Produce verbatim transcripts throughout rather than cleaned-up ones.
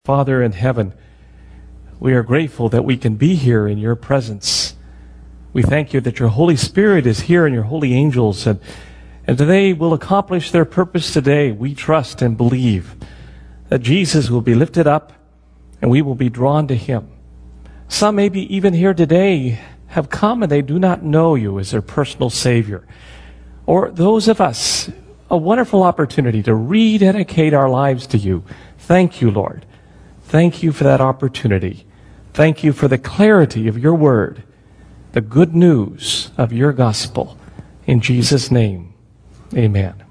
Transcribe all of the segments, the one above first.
Father in heaven, we are grateful that we can be here in your presence. We thank you that your Holy Spirit is here and your holy angels, and, and today will accomplish their purpose today. We trust and believe that Jesus will be lifted up and we will be drawn to him. Some maybe even here today have come and they do not know you as their personal Savior. Or those of us, a wonderful opportunity to rededicate our lives to you. Thank you, Lord. Thank you for that opportunity. Thank you for the clarity of your word, the good news of your gospel. In Jesus' name, amen.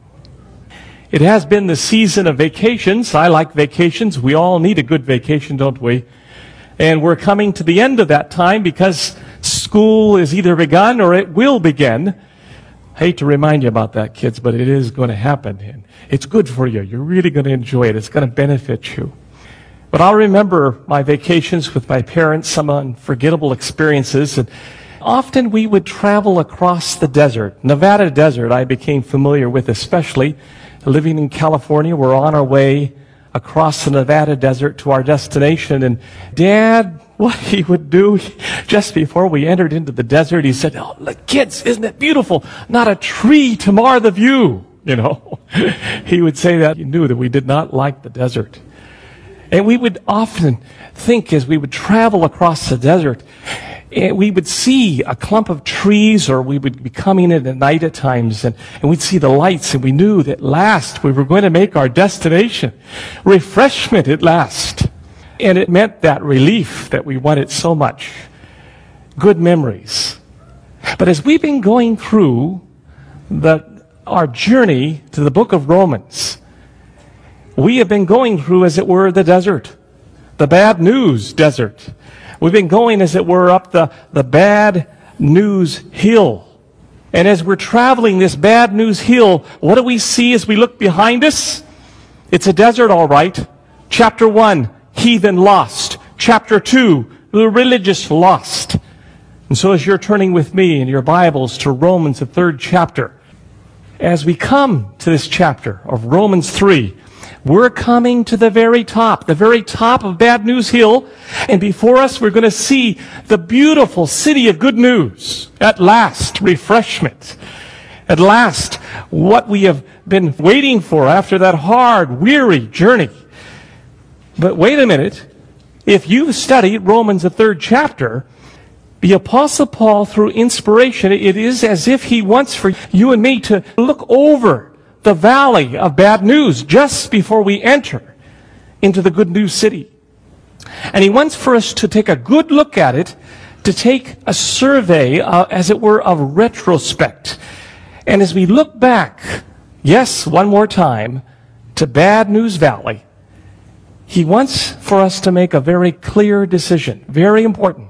It has been the season of vacations. I like vacations. We all need a good vacation, don't we? And we're coming to the end of that time because school is either begun or it will begin. I hate to remind you about that, kids, but it is going to happen. And it's good for you. You're really going to enjoy it. It's going to benefit you. But I'll remember my vacations with my parents, some unforgettable experiences. And often we would travel across the desert. Nevada desert I became familiar with, especially living in California. We're on our way across the Nevada desert to our destination. And Dad, what he would do just before we entered into the desert, he said, "Oh, look, kids, isn't it beautiful? Not a tree to mar the view." You know, he would say that. He knew that we did not like the desert. And we would often think as we would travel across the desert, we would see a clump of trees, or we would be coming in at night at times, and, and we'd see the lights, and we knew that at last we were going to make our destination. Refreshment at last. And it meant that relief that we wanted so much. Good memories. But as we've been going through the, our journey to the book of Romans, we have been going through, as it were, the desert, the bad news desert. We've been going, as it were, up the, the bad news hill. And as we're traveling this bad news hill, what do we see as we look behind us? It's a desert, all right. Chapter one, heathen lost. Chapter two, the religious lost. And so as you're turning with me in your Bibles to Romans, the third chapter, as we come to this chapter of Romans three, we're coming to the very top, the very top of Bad News Hill. And before us, we're going to see the beautiful city of good news. At last, refreshment. At last, what we have been waiting for after that hard, weary journey. But wait a minute. If you've studied Romans, the third chapter, the Apostle Paul, through inspiration, it is as if he wants for you and me to look over the valley of bad news just before we enter into the good news city. And he wants for us to take a good look at it, to take a survey, uh, as it were, of retrospect. And as we look back, yes, one more time, to Bad News Valley, he wants for us to make a very clear decision, very important.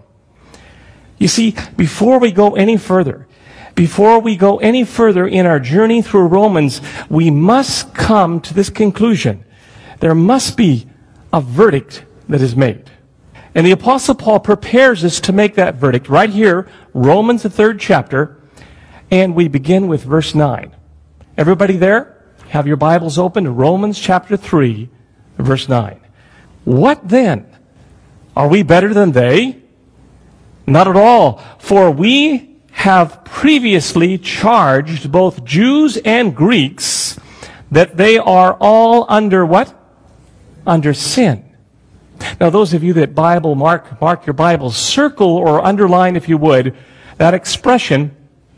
You see, before we go any further, Before we go any further in our journey through Romans, we must come to this conclusion. There must be a verdict that is made. And the Apostle Paul prepares us to make that verdict right here, Romans, the third chapter, and we begin with verse nine. Everybody there? Have your Bibles open to Romans chapter three, verse nine. What then? Are we better than they? Not at all. For we have previously charged both Jews and Greeks that they are all under what? Under sin. Now, those of you that Bible mark, mark your Bibles, circle or underline, if you would, that expression,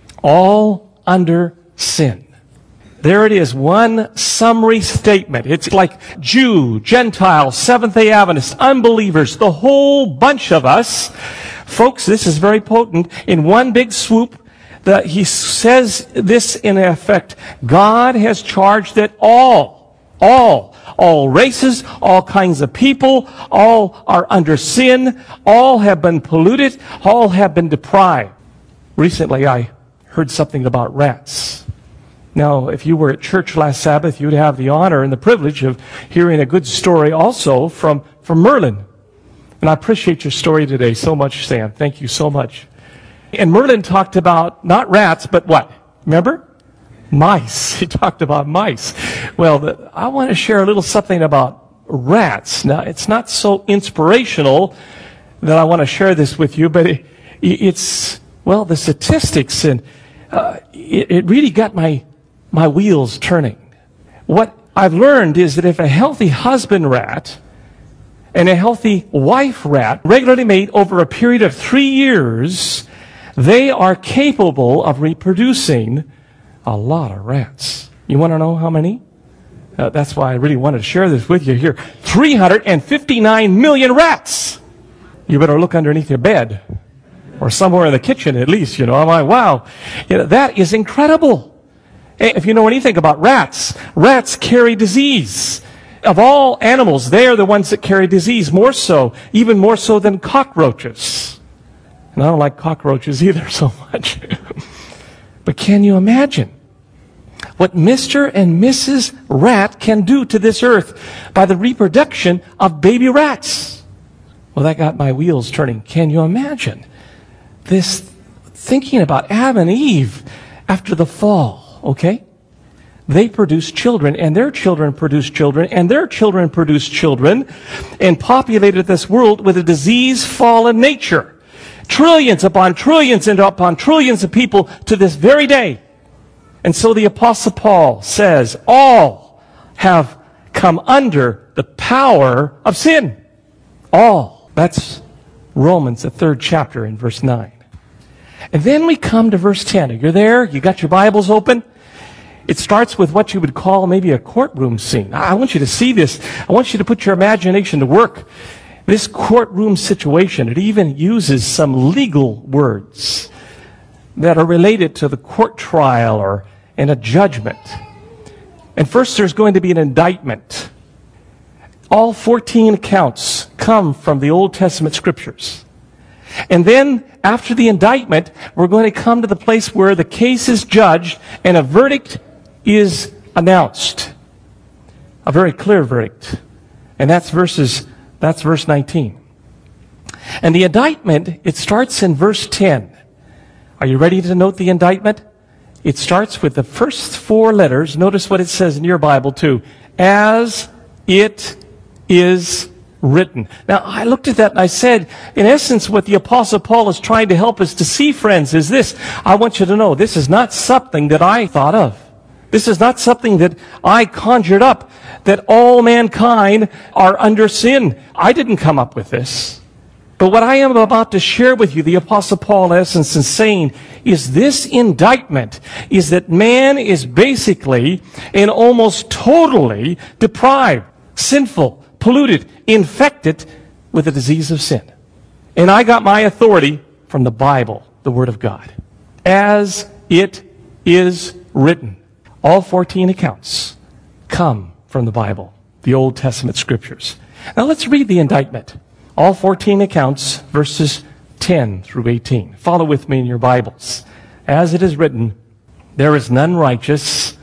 all under sin. There it is, one summary statement. It's like Jew, Gentile, Seventh-day Adventists, unbelievers, the whole bunch of us. Folks, this is very potent. In one big swoop, the, he says this in effect, God has charged that all, all, all races, all kinds of people, all are under sin, all have been polluted, all have been deprived. Recently, I heard something about rats. Now, if you were at church last Sabbath, you'd have the honor and the privilege of hearing a good story also from, from Merlin. And I appreciate your story today so much, Sam. Thank you so much. And Merlin talked about not rats, but what? Remember? Mice. He talked about mice. Well, the, I want to share a little something about rats. Now, it's not so inspirational that I want to share this with you, but it, it's, well, the statistics, and uh, it, it really got my, my wheels turning. What I've learned is that if a healthy husband rat and a healthy wife rat regularly mate over a period of three years, they are capable of reproducing a lot of rats. You want to know how many? Uh, that's why I really wanted to share this with you here. three hundred fifty-nine million rats! You better look underneath your bed, or somewhere in the kitchen at least, you know. I'm like, wow, you know, that is incredible. If you know anything about rats, rats carry disease. Of all animals, they are the ones that carry disease, more so, even more so than cockroaches. And I don't like cockroaches either so much. But can you imagine what Mister and Missus Rat can do to this earth by the reproduction of baby rats? Well, that got my wheels turning. Can you imagine this, thinking about Adam and Eve after the fall, okay? They produced children, and their children produced children, and their children produced children, and populated this world with a disease-fallen nature. Trillions upon trillions and upon trillions of people to this very day. And so the Apostle Paul says, all have come under the power of sin. All. That's Romans, the third chapter, in verse nine. And then we come to verse ten. You're there? You got your Bibles open? It starts with what you would call maybe a courtroom scene. I want you to see this. I want you to put your imagination to work. This courtroom situation, it even uses some legal words that are related to the court trial or in a judgment. And first there's going to be an indictment. All fourteen accounts come from the Old Testament scriptures. And then after the indictment, we're going to come to the place where the case is judged and a verdict is announced. A very clear verdict. And that's verses, that's verse nineteen. And the indictment, it starts in verse ten. Are you ready to note the indictment? It starts with the first four letters. Notice what it says in your Bible too. As it is written. Now, I looked at that and I said, in essence, what the Apostle Paul is trying to help us to see, friends, is this. I want you to know, this is not something that I thought of. This is not something that I conjured up, that all mankind are under sin. I didn't come up with this. But what I am about to share with you, the Apostle Paul, in essence, is saying, is this indictment, is that man is basically and almost totally deprived, sinful, polluted, infected with the disease of sin. And I got my authority from the Bible, the Word of God. As it is written. All fourteen accounts come from the Bible, the Old Testament scriptures. Now let's read the indictment. All fourteen accounts, verses ten through eighteen. Follow with me in your Bibles. As it is written, there is none righteous,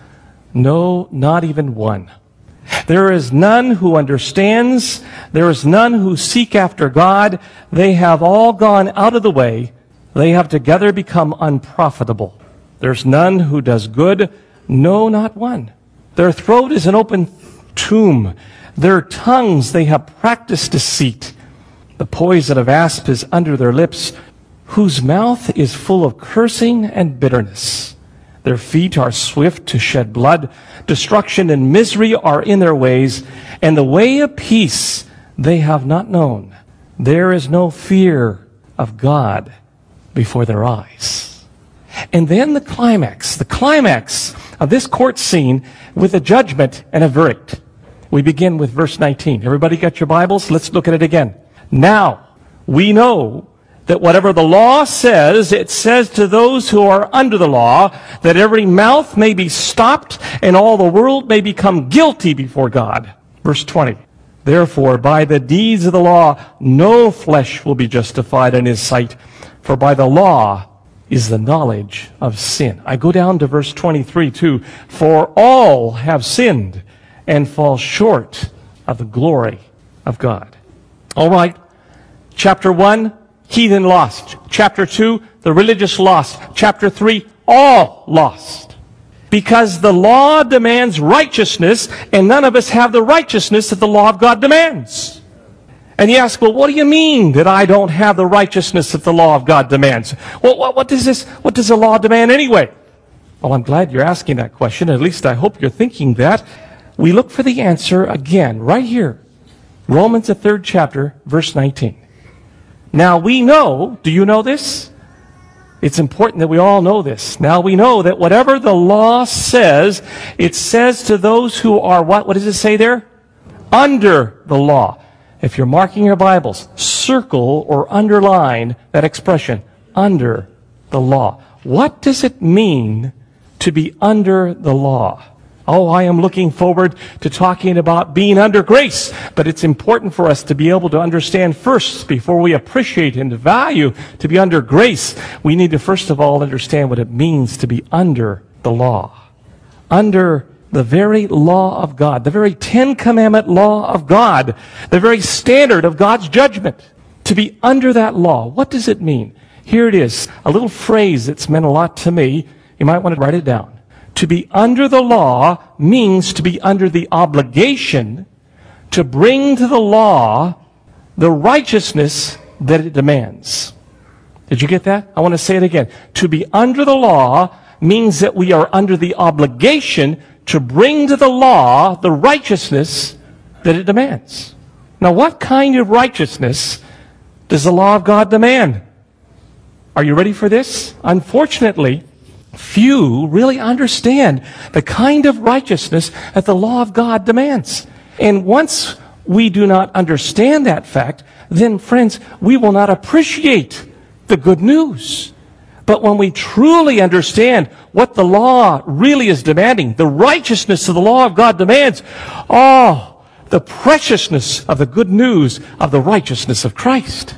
no, not even one. There is none who understands. There is none who seek after God. They have all gone out of the way. They have together become unprofitable. There's none who does good. No, not one. Their throat is an open tomb. Their tongues, they have practiced deceit. The poison of asp is under their lips, whose mouth is full of cursing and bitterness. Their feet are swift to shed blood. Destruction and misery are in their ways, and the way of peace they have not known. There is no fear of God before their eyes. And then the climax, the climax of this court scene with a judgment and a verdict. We begin with verse nineteen. Everybody got your Bibles? Let's look at it again. Now, we know that whatever the law says, it says to those who are under the law, that every mouth may be stopped and all the world may become guilty before God. Verse twenty. Therefore, by the deeds of the law, no flesh will be justified in his sight, for by the law is the knowledge of sin. I go down to verse twenty-three too. For all have sinned and fall short of the glory of God. All right. Chapter one, heathen lost. Chapter two, the religious lost. Chapter three, all lost. Because the law demands righteousness, and none of us have the righteousness that the law of God demands. And you ask, well, what do you mean that I don't have the righteousness that the law of God demands? Well, what, what does this, what does the law demand anyway? Well, I'm glad you're asking that question. At least I hope you're thinking that. We look for the answer again, right here. Romans, the third chapter, verse nineteen. Now we know, do you know this? It's important that we all know this. Now we know that whatever the law says, it says to those who are what? What does it say there? Under the law. If you're marking your Bibles, circle or underline that expression, under the law. What does it mean to be under the law? Oh, I am looking forward to talking about being under grace. But it's important for us to be able to understand first, before we appreciate and value to be under grace, we need to first of all understand what it means to be under the law. Under the very law of God, the very Ten Commandment law of God, the very standard of God's judgment. To be under that law, what does it mean? Here it is, a little phrase that's meant a lot to me. You might want to write it down. To be under the law means to be under the obligation to bring to the law the righteousness that it demands. Did you get that? I want to say it again. To be under the law means that we are under the obligation to bring to the law the righteousness that it demands. Now, what kind of righteousness does the law of God demand? Are you ready for this? Unfortunately, few really understand the kind of righteousness that the law of God demands. And once we do not understand that fact, then, friends, we will not appreciate the good news. But when we truly understand what the law really is demanding, the righteousness of the law of God demands, oh, the preciousness of the good news of the righteousness of Christ.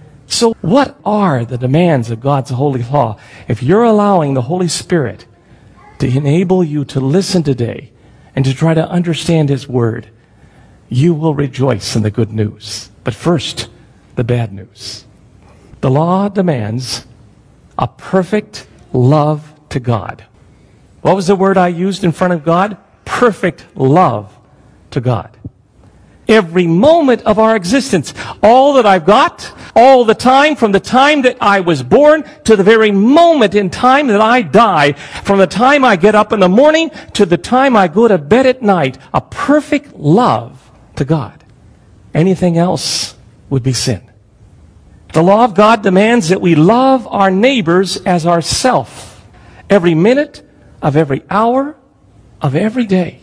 So what are the demands of God's holy law? If you're allowing the Holy Spirit to enable you to listen today and to try to understand His Word, you will rejoice in the good news. But first, the bad news. The law demands a perfect love to God. What was the word I used in front of God? Perfect love to God. Every moment of our existence, all that I've got, all the time, from the time that I was born to the very moment in time that I die, from the time I get up in the morning to the time I go to bed at night, a perfect love to God. Anything else would be sin. The law of God demands that we love our neighbors as ourself, every minute of every hour of every day.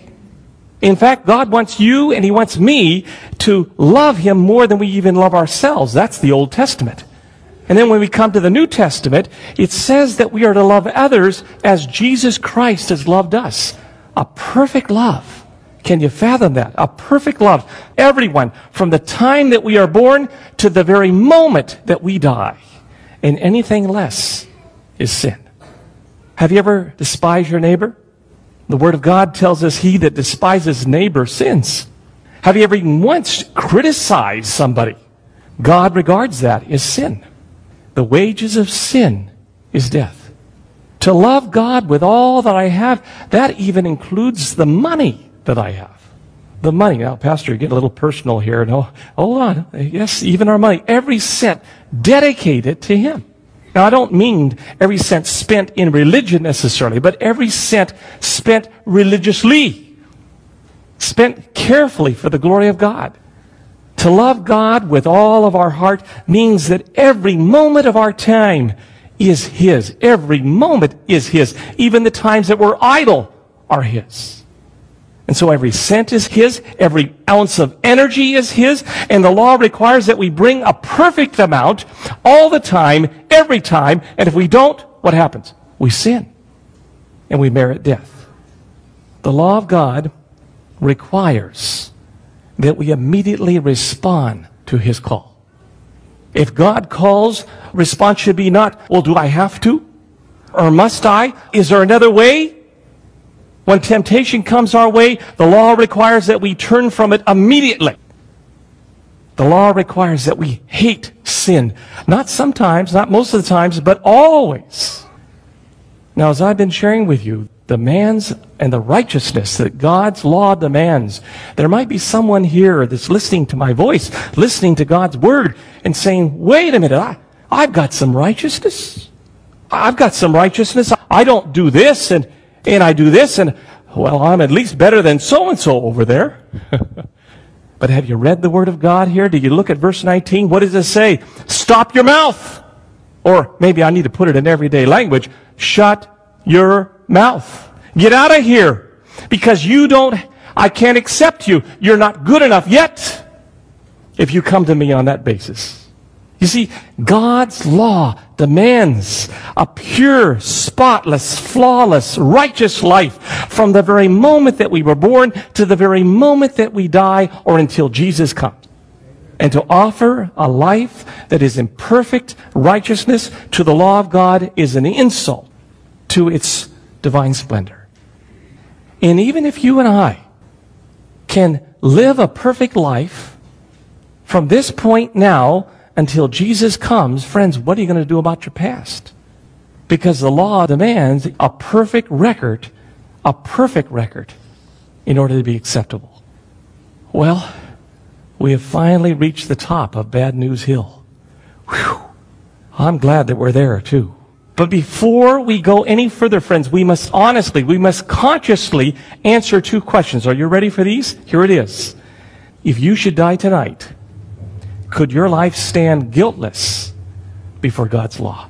In fact, God wants you and He wants me to love Him more than we even love ourselves. That's the Old Testament. And then when we come to the New Testament, it says that we are to love others as Jesus Christ has loved us. A perfect love. Can you fathom that? A perfect love. Everyone, from the time that we are born to the very moment that we die. And anything less is sin. Have you ever despised your neighbor? The Word of God tells us he that despises neighbor sins. Have you ever even once criticized somebody? God regards that as sin. The wages of sin is death. To love God with all that I have, that even includes the money that I have. The money. Now, Pastor, you get a little personal here. No, hold on. Yes, even our money. Every cent dedicated to Him. Now, I don't mean every cent spent in religion necessarily, but every cent spent religiously, spent carefully for the glory of God. To love God with all of our heart means that every moment of our time is His. Every moment is His. Even the times that we're idle are His. And so every cent is His, every ounce of energy is His, and the law requires that we bring a perfect amount all the time, every time, and if we don't, what happens? We sin, and we merit death. The law of God requires that we immediately respond to His call. If God calls, response should be not, well, do I have to? Or must I? Is there another way? When temptation comes our way, the law requires that we turn from it immediately. The law requires that we hate sin. Not sometimes, not most of the times, but always. Now, as I've been sharing with you, demands and the righteousness that God's law demands. There might be someone here that's listening to my voice, listening to God's word, and saying, wait a minute, I, I've got some righteousness. I've got some righteousness. I don't do this, and, and I do this, and, well, I'm at least better than so-and-so over there. But have you read the word of God here? Do you look at verse nineteen? What does it say? Stop your mouth. Or maybe I need to put it in everyday language. Shut your mouth. Get out of here. Because you don't, I can't accept you. You're not good enough yet if you come to me on that basis. You see, God's law demands a pure, spotless, flawless, righteous life from the very moment that we were born to the very moment that we die or until Jesus comes. And to offer a life that is in perfect righteousness to the law of God is an insult to its divine splendor. And even if you and I can live a perfect life from this point now until Jesus comes, friends, what are you going to do about your past? Because the law demands a perfect record, a perfect record, in order to be acceptable. Well, we have finally reached the top of Bad News Hill. Whew. I'm glad that we're there too. But before we go any further, friends, we must honestly, we must consciously answer two questions. Are you ready for these? Here it is. If you should die tonight, could your life stand guiltless before God's law?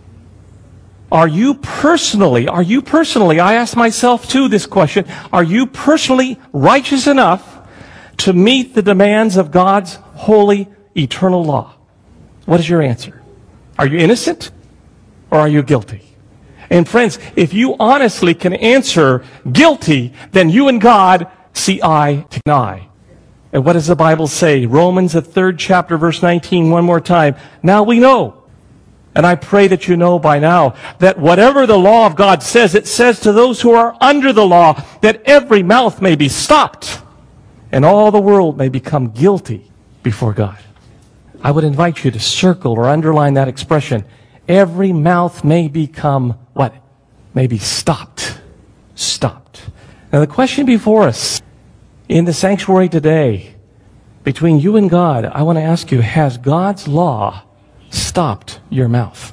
Are you personally, are you personally, I ask myself too this question, are you personally righteous enough to meet the demands of God's holy, eternal law? What is your answer? Are you innocent or are you guilty? And friends, if you honestly can answer guilty, then you and God see eye to eye. And what does the Bible say? Romans, the third chapter, verse nineteen, one more time. Now we know, and I pray that you know by now, that whatever the law of God says, it says to those who are under the law, that every mouth may be stopped, and all the world may become guilty before God. I would invite you to circle or underline that expression. Every mouth may become what? May be stopped. Stopped. Now the question before us in the sanctuary today, between you and God, I want to ask you, has God's law stopped your mouth?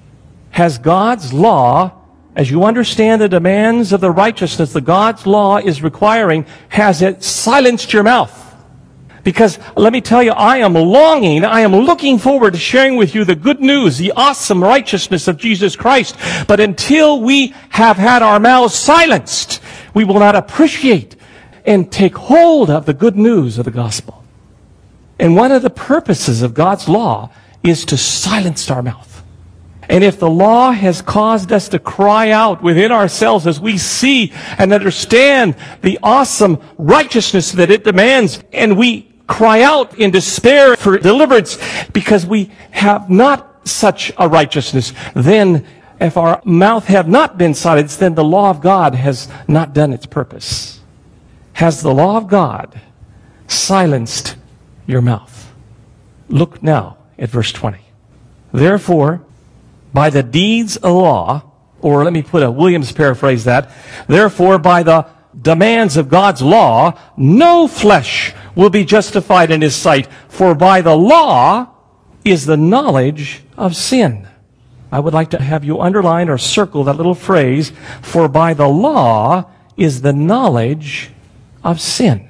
Has God's law, as you understand the demands of the righteousness that God's law is requiring, has it silenced your mouth? Because let me tell you, I am longing, I am looking forward to sharing with you the good news, the awesome righteousness of Jesus Christ. But until we have had our mouths silenced, we will not appreciate and take hold of the good news of the gospel. And one of the purposes of God's law is to silence our mouth. And if the law has caused us to cry out within ourselves as we see and understand the awesome righteousness that it demands, and we cry out in despair for deliverance because we have not such a righteousness, then if our mouth have not been silenced, then the law of God has not done its purpose. Has the law of God silenced your mouth? Look now at verse twenty. Therefore, by the deeds of law, or let me put a Williams paraphrase that, therefore by the demands of God's law, no flesh will be justified in his sight, for by the law is the knowledge of sin. I would like to have you underline or circle that little phrase, for by the law is the knowledge of sin.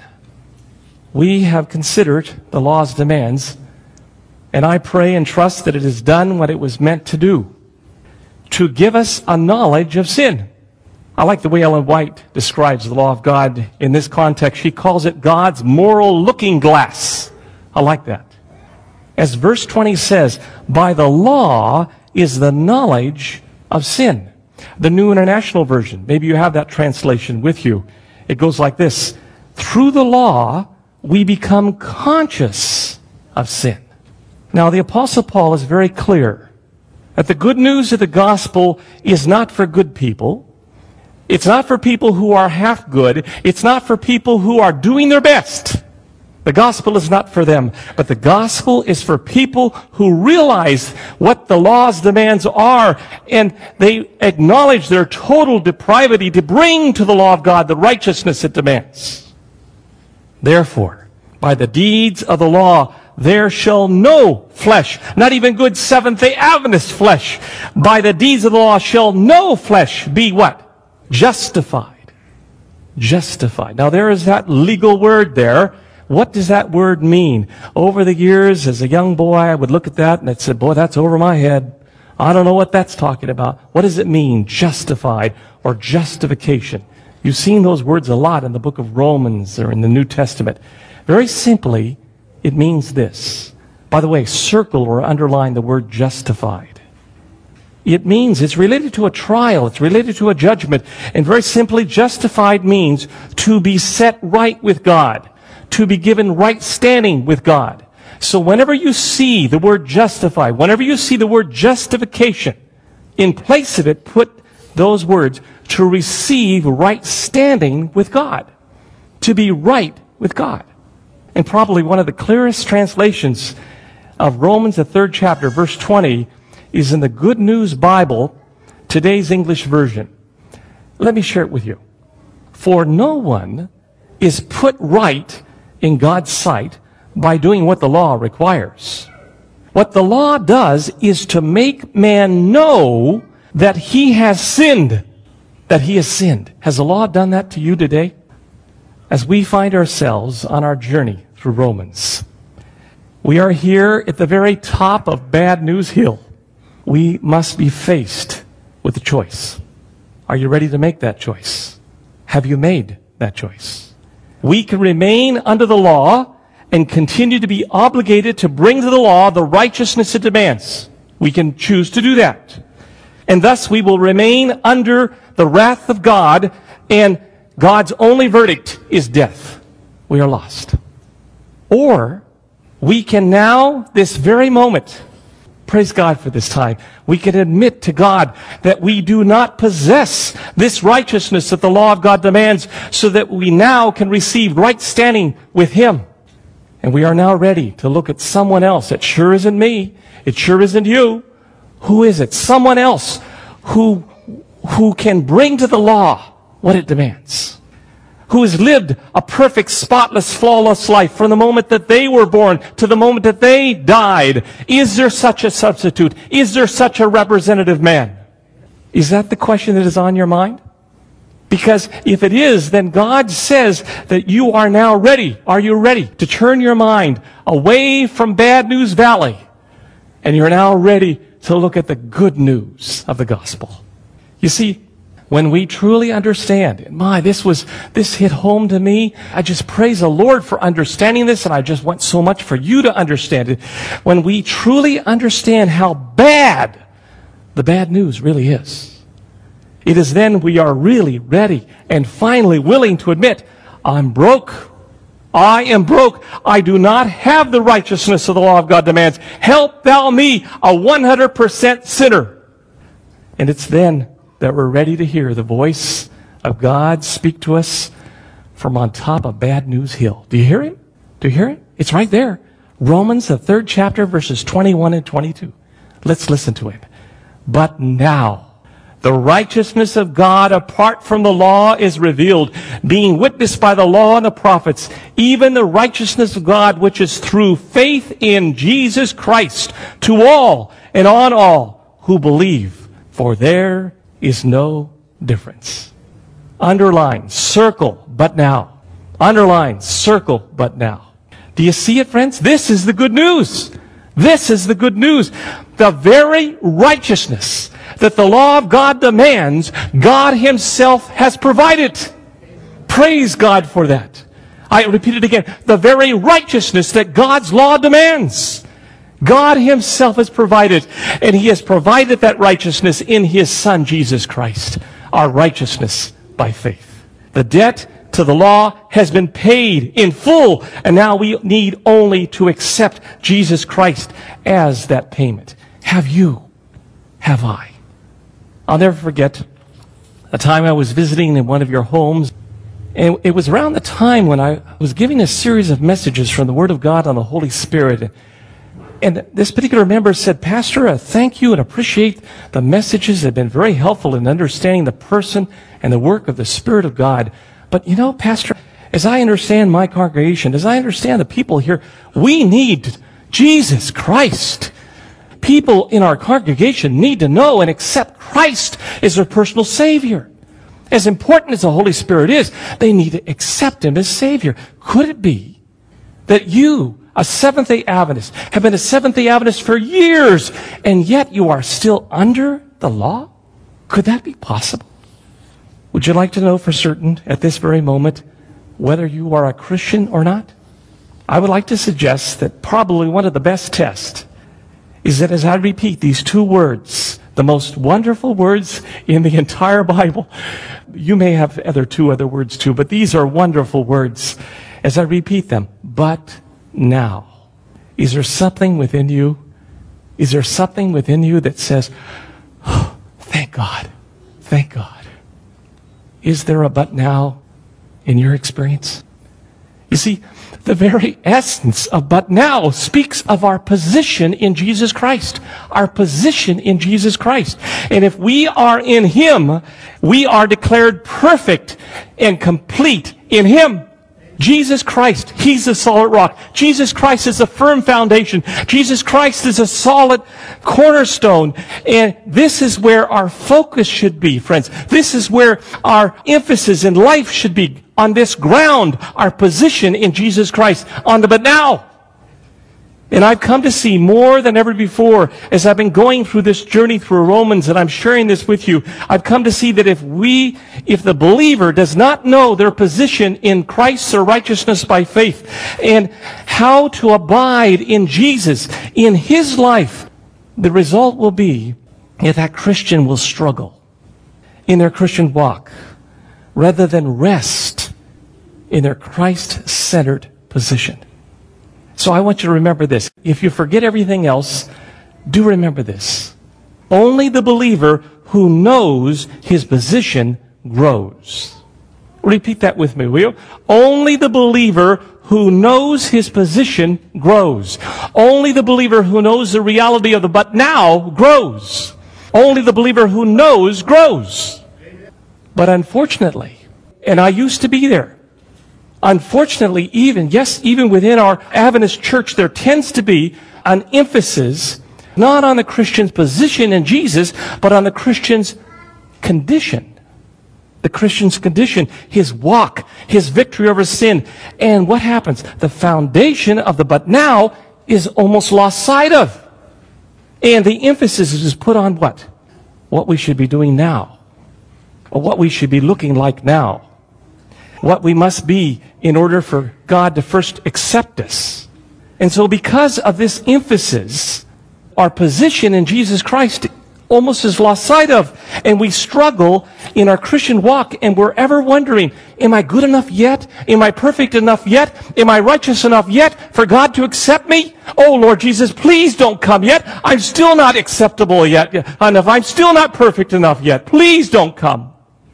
We have considered the law's demands, and I pray and trust that it has done what it was meant to do, to give us a knowledge of sin. I like the way Ellen White describes the law of God in this context. She calls it God's moral looking glass. I like that. As verse twenty says, by the law is the knowledge of sin. The New International Version, maybe you have that translation with you. It goes like this: through the law, we become conscious of sin. Now, the Apostle Paul is very clear that the good news of the gospel is not for good people. It's not for people who are half good. It's not for people who are doing their best. The gospel is not for them, but the gospel is for people who realize what the law's demands are, and they acknowledge their total depravity to bring to the law of God the righteousness it demands. Therefore, by the deeds of the law, there shall no flesh, not even good Seventh-day Adventist flesh, by the deeds of the law shall no flesh be what? Justified. Justified. Now there is that legal word there. What does that word mean? Over the years, as a young boy, I would look at that and I'd say, boy, that's over my head. I don't know what that's talking about. What does it mean, justified or justification? You've seen those words a lot in the book of Romans or in the New Testament. Very simply, it means this. By the way, circle or underline the word justified. It means it's related to a trial. It's related to a judgment. And very simply, justified means to be set right with God, to be given right standing with God. So whenever you see the word justify, whenever you see the word justification, in place of it, put those words, to receive right standing with God, to be right with God. And probably one of the clearest translations of Romans, the third chapter, verse twenty, is in the Good News Bible, today's English version. Let me share it with you. For no one is put right in God's sight by doing what the law requires. What the law does is to make man know that he has sinned. That he has sinned. Has the law done that to you today? As we find ourselves on our journey through Romans, we are here at the very top of Bad News Hill. We must be faced with a choice. Are you ready to make that choice? Have you made that choice? We can remain under the law and continue to be obligated to bring to the law the righteousness it demands. We can choose to do that. And thus we will remain under the wrath of God, and God's only verdict is death. We are lost. Or we can now, this very moment, praise God for this time, we can admit to God that we do not possess this righteousness that the law of God demands, so that we now can receive right standing with Him. And we are now ready to look at someone else. It sure isn't me. It sure isn't you. Who is it? Someone else who, who can bring to the law what it demands. Who has lived a perfect, spotless, flawless life from the moment that they were born to the moment that they died. Is there such a substitute? Is there such a representative man? Is that the question that is on your mind? Because if it is, then God says that you are now ready. Are you ready to turn your mind away from Bad News Valley? And you're now ready to look at the good news of the gospel. You see, when we truly understand, my, this was, this hit home to me. I just praise the Lord for understanding this, and I just want so much for you to understand it. When we truly understand how bad the bad news really is, it is then we are really ready and finally willing to admit, I'm broke. I am broke. I do not have the righteousness of the law of God demands. Help thou me, a one hundred percent sinner. And it's then that we're ready to hear the voice of God speak to us from on top of Bad News Hill. Do you hear him? Do you hear it? It's right there. Romans, the third chapter, verses twenty-one and twenty-two. Let's listen to him. But now, the righteousness of God apart from the law is revealed, being witnessed by the law and the prophets, even the righteousness of God which is through faith in Jesus Christ, to all and on all who believe. For there is no difference. Underline, circle, but now. Underline, circle, but now. Do you see it, friends? This is the good news. This is the good news. The very righteousness that the law of God demands, God Himself has provided. Praise God for that. I repeat it again. The very righteousness that God's law demands, God Himself has provided. And He has provided that righteousness in His Son, Jesus Christ. Our righteousness by faith. The debt to the law has been paid in full, and now we need only to accept Jesus Christ as that payment. Have you? Have I? I'll never forget a time I was visiting in one of your homes, And it was around the time when I was giving a series of messages from the Word of God on the Holy Spirit. And this particular member said, Pastor, I thank you and appreciate the messages that have been very helpful in understanding the person and the work of the Spirit of God. But you know, Pastor, as I understand my congregation, as I understand the people here, we need Jesus Christ. People in our congregation need to know and accept Christ as their personal Savior. As important as the Holy Spirit is, they need to accept Him as Savior. Could it be that you, a Seventh-day Adventist, have been a Seventh-day Adventist for years, and yet you are still under the law? Could that be possible? Would you like to know for certain at this very moment whether you are a Christian or not? I would like to suggest that probably one of the best tests is that as I repeat these two words, the most wonderful words in the entire Bible. You may have other two other words too, but these are wonderful words. As I repeat them, but now. Is there something within you? Is there something within you that says, oh, thank God, thank God? Is there a but now in your experience? You see, the very essence of but now speaks of our position in Jesus Christ. Our position in Jesus Christ. And if we are in Him, we are declared perfect and complete in Him. Jesus Christ, He's the solid rock. Jesus Christ is a firm foundation. Jesus Christ is a solid cornerstone. And this is where our focus should be, friends. This is where our emphasis in life should be. On this ground, our position in Jesus Christ. On the but now. And I've come to see more than ever before, as I've been going through this journey through Romans, and I'm sharing this with you, I've come to see that if we, if the believer does not know their position in Christ or righteousness by faith, and how to abide in Jesus, in His life, the result will be that that Christian will struggle in their Christian walk, rather than rest in their Christ-centered position. So I want you to remember this. If you forget everything else, do remember this. Only the believer who knows his position grows. Repeat that with me, will you? Only the believer who knows his position grows. Only the believer who knows the reality of the but now grows. Only the believer who knows grows. But unfortunately, and I used to be there, unfortunately, even, yes, even within our Adventist church, there tends to be an emphasis not on the Christian's position in Jesus, but on the Christian's condition. The Christian's condition, his walk, his victory over sin. And what happens? The foundation of the but now is almost lost sight of. And the emphasis is put on what? What we should be doing now. Or what we should be looking like now. What we must be in order for God to first accept us. And so because of this emphasis, our position in Jesus Christ almost is lost sight of. And we struggle in our Christian walk, and we're ever wondering, am I good enough yet? Am I perfect enough yet? Am I righteous enough yet for God to accept me? Oh, Lord Jesus, please don't come yet. I'm still not acceptable yet enough. I'm still not perfect enough yet. Please don't come.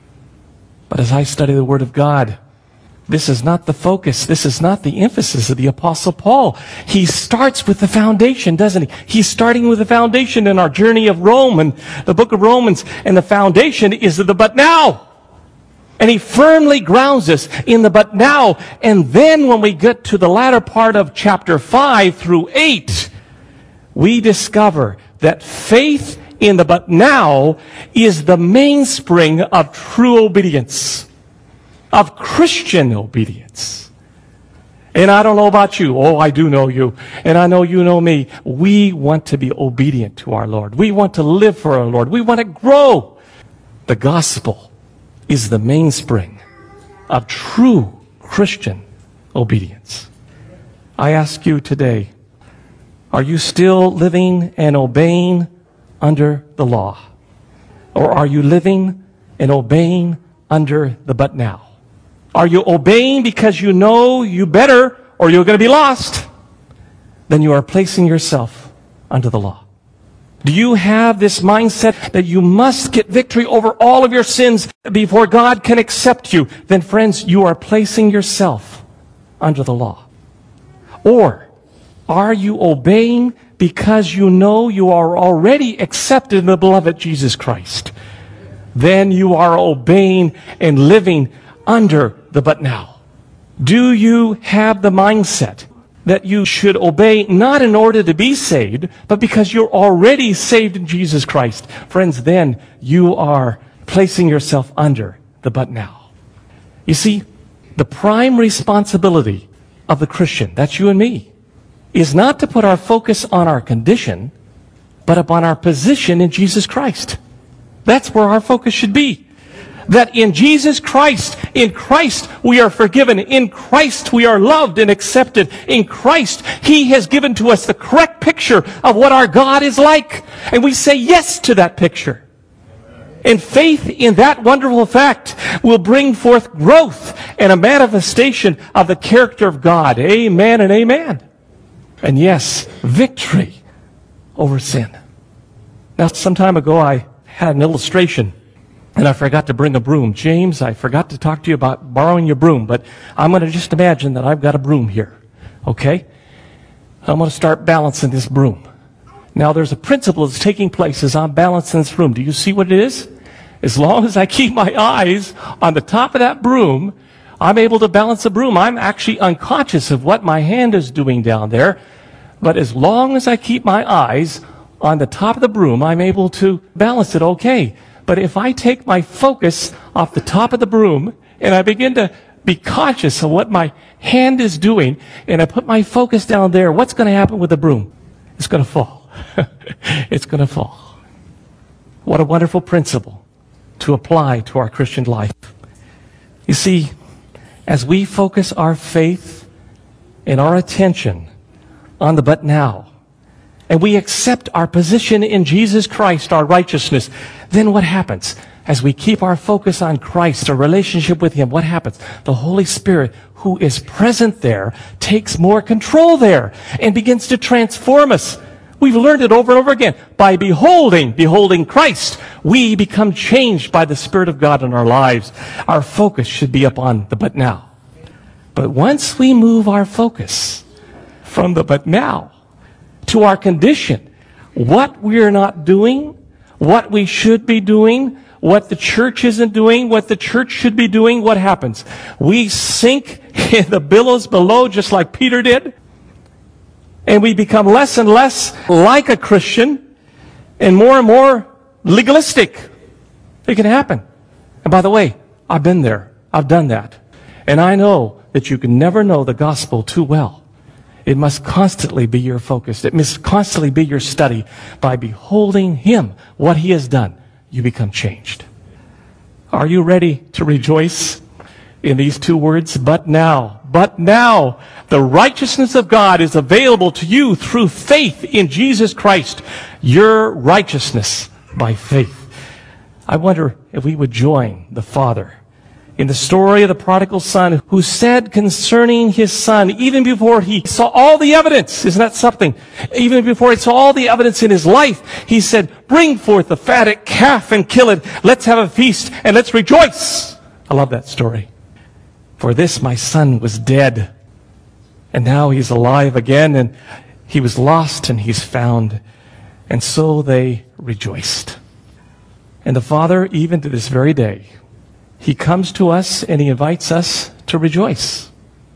But as I study the Word of God, this is not the focus. This is not the emphasis of the Apostle Paul. He starts with the foundation, doesn't he? He's starting with the foundation in our journey of Rome and the book of Romans. And the foundation is the but now. And he firmly grounds us in the but now. And then when we get to the latter part of chapter five through eight, we discover that faith in the but now is the mainspring of true obedience, of Christian obedience. And I don't know about you. Oh, I do know you. And I know you know me. We want to be obedient to our Lord. We want to live for our Lord. We want to grow. The gospel is the mainspring of true Christian obedience. I ask you today, are you still living and obeying under the law? Or are you living and obeying under the but now? Are you obeying because you know you better or you're going to be lost? Then you are placing yourself under the law. Do you have this mindset that you must get victory over all of your sins before God can accept you? Then, friends, you are placing yourself under the law. Or are you obeying because you know you are already accepted in the beloved Jesus Christ? Then you are obeying and living under the but now. Do you have the mindset that you should obey not in order to be saved, but because you're already saved in Jesus Christ? Friends, then you are placing yourself under the but now. You see, the prime responsibility of the Christian, that's you and me, is not to put our focus on our condition, but upon our position in Jesus Christ. That's where our focus should be. That in Jesus Christ, in Christ we are forgiven. In Christ we are loved and accepted. In Christ, He has given to us the correct picture of what our God is like. And we say yes to that picture. And faith in that wonderful fact will bring forth growth and a manifestation of the character of God. Amen and amen. And yes, victory over sin. Now, some time ago I had an illustration, and I forgot to bring a broom. James, I forgot to talk to you about borrowing your broom, but I'm going to just imagine that I've got a broom here, okay? I'm going to start balancing this broom. Now, there's a principle that's taking place as I'm balancing this broom. Do you see what it is? As long as I keep my eyes on the top of that broom, I'm able to balance the broom. I'm actually unconscious of what my hand is doing down there, but as long as I keep my eyes on the top of the broom, I'm able to balance it okay. But if I take my focus off the top of the broom and I begin to be conscious of what my hand is doing and I put my focus down there, what's going to happen with the broom? It's going to fall. It's going to fall. What a wonderful principle to apply to our Christian life. You see, as we focus our faith and our attention on the but now, and we accept our position in Jesus Christ, our righteousness, then what happens? As we keep our focus on Christ, our relationship with Him, what happens? The Holy Spirit, who is present there, takes more control there and begins to transform us. We've learned it over and over again. By beholding, beholding Christ, we become changed by the Spirit of God in our lives. Our focus should be upon the but now. But once we move our focus from the but now to our condition, what we're not doing, what we should be doing, what the church isn't doing, what the church should be doing, what happens? We sink in the billows below just like Peter did, and we become less and less like a Christian and more and more legalistic. It can happen. And by the way, I've been there. I've done that. And I know that you can never know the gospel too well. It must constantly be your focus. It must constantly be your study. By beholding Him, what He has done, you become changed. Are you ready to rejoice in these two words? But now, but now, the righteousness of God is available to you through faith in Jesus Christ. Your righteousness by faith. I wonder if we would join the Father in the story of the prodigal son, who said concerning his son, even before he saw all the evidence, isn't that something? Even before he saw all the evidence in his life, he said, bring forth the fatted calf and kill it. Let's have a feast and let's rejoice. I love that story. For this my son was dead, and now he's alive again, and he was lost and he's found. And so they rejoiced. And the Father, even to this very day, He comes to us and He invites us to rejoice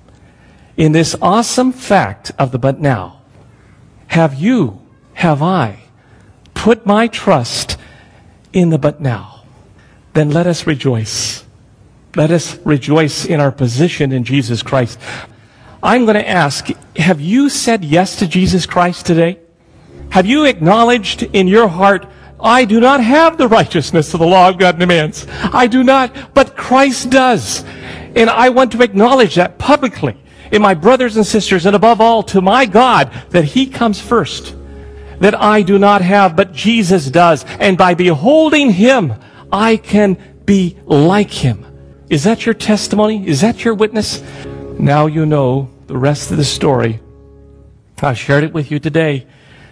in this awesome fact of the but now. Have you, have I, put my trust in the but now? Then let us rejoice. Let us rejoice in our position in Jesus Christ. I'm going to ask, have you said yes to Jesus Christ today? Have you acknowledged in your heart, I do not have the righteousness of the law of God demands. I do not, but Christ does. And I want to acknowledge that publicly in my brothers and sisters, and above all to my God, that He comes first. That I do not have, but Jesus does. And by beholding Him, I can be like Him. Is that your testimony? Is that your witness? Now you know the rest of the story. I've shared it with you today.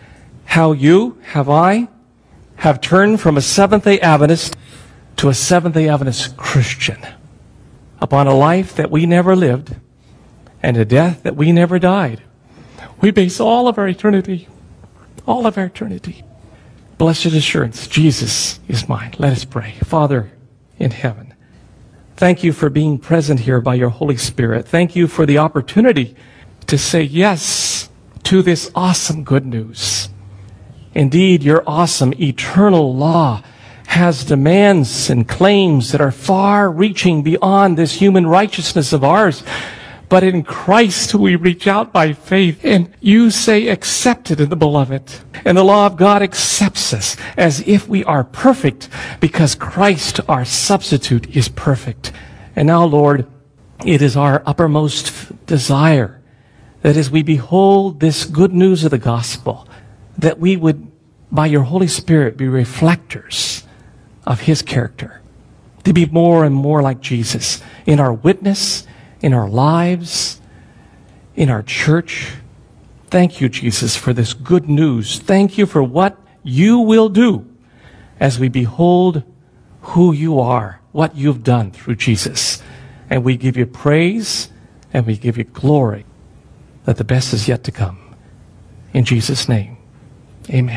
how you, have I, have turned from a Seventh-day Adventist to a Seventh-day Adventist Christian, upon a life that we never lived and a death that we never died. We base all of our eternity, all of our eternity. Blessed assurance, Jesus is mine. Let us pray. Father in heaven, thank you for being present here by your Holy Spirit. Thank you for the opportunity to say yes to this awesome good news. Indeed, your awesome eternal law has demands and claims that are far-reaching beyond this human righteousness of ours. But in Christ we reach out by faith, and you say accepted in the beloved. And the law of God accepts us as if we are perfect because Christ, our substitute, is perfect. And now, Lord, it is our uppermost desire that as we behold this good news of the gospel, that we would, by your Holy Spirit, be reflectors of his character, to be more and more like Jesus in our witness, in our lives, in our church. Thank you, Jesus, for this good news. Thank you for what you will do as we behold who you are, what you've done through Jesus. And we give you praise and we give you glory that the best is yet to come. In Jesus' name, amen.